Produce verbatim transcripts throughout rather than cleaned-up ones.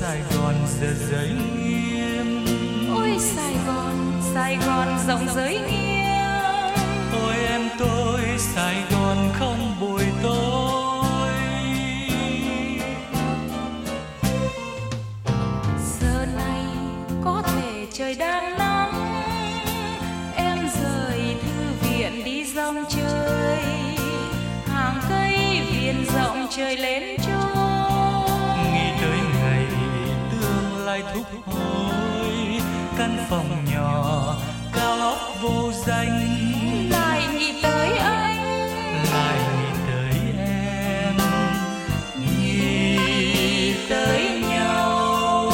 Sài Gòn giờ giới nghiêm. Ôi Sài Gòn, Sài Gòn rộng giới nghiêm. Ôi em tôi Sài Gòn không buổi tối. Giờ này có thể trời đang nắng, em rời thư viện đi dòng chơi, hàng cây viền rộng trời lên trôi. Nghĩ tới ngày tương lai thúc hối, căn phòng nhỏ cao ốc vô danh. Lại nghĩ tới anh, Lại nghĩ tới em, nghĩ tới nhau.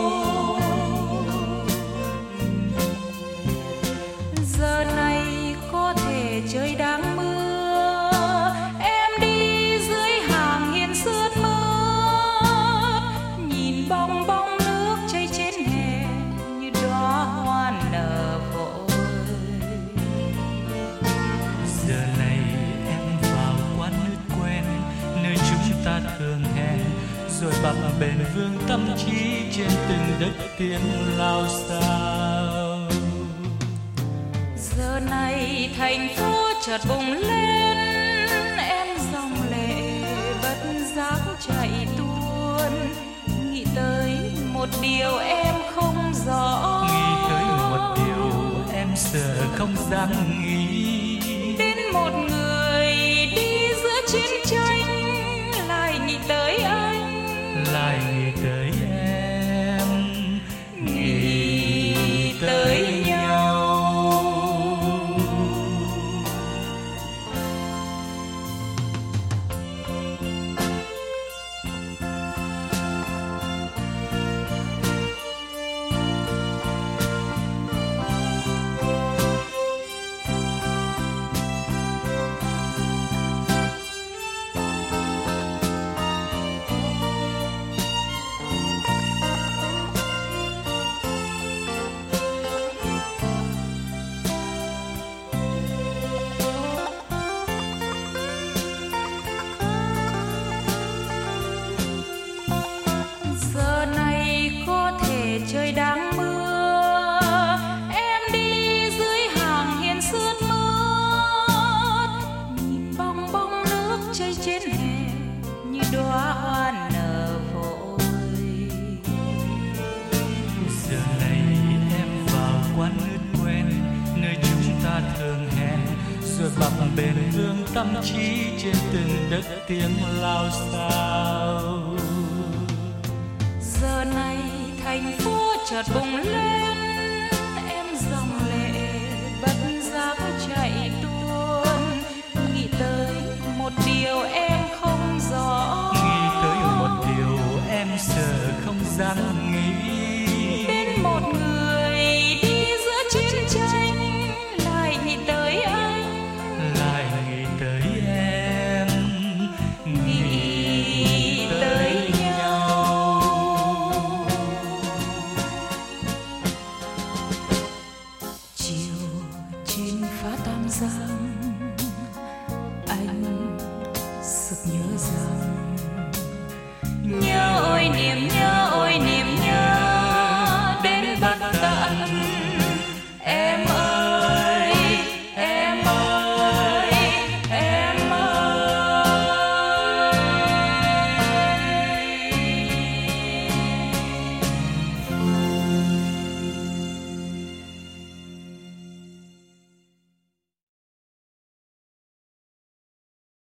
giờ này có thể trời đang mưa, em đi dưới hàng hiên sướt mướt, nhìn bong bóng nước chảy trên hè như đóa hoa nở vội. Giờ này em vào quán nước quen, nơi chúng ta thường hẹn, rồi bập bền vương tâm trí trên từng đất tiếng lao xao. Giờ này thành phố chợt bùng lên, em dòng lệ bất giác chạy tuôn, nghĩ tới một điều em không rõ. Nghĩ tới một điều em sợ không dám nghĩ, Đến một người đi giữa chiến tranh, lại nghĩ tới anh, lại nghĩ tới em, nghĩ tới nhau. giờ này có thể trời đang mưa, em đi dưới hàng hiên sướt mướt, nhìn bong bóng nước chảy trên hè như đóa hoa nở vội. Giờ này em vào quán nước quen, nơi chúng ta thường hẹn, rồi bập bền vương tâm trí trên từng đất tiếng lao xao. Giờ này thành phố chợt bùng lên, em dòng lệ bất giác chạy tuôn, nghĩ tới một điều em không rõ. Nghĩ tới một điều em sợ không dám nghĩ,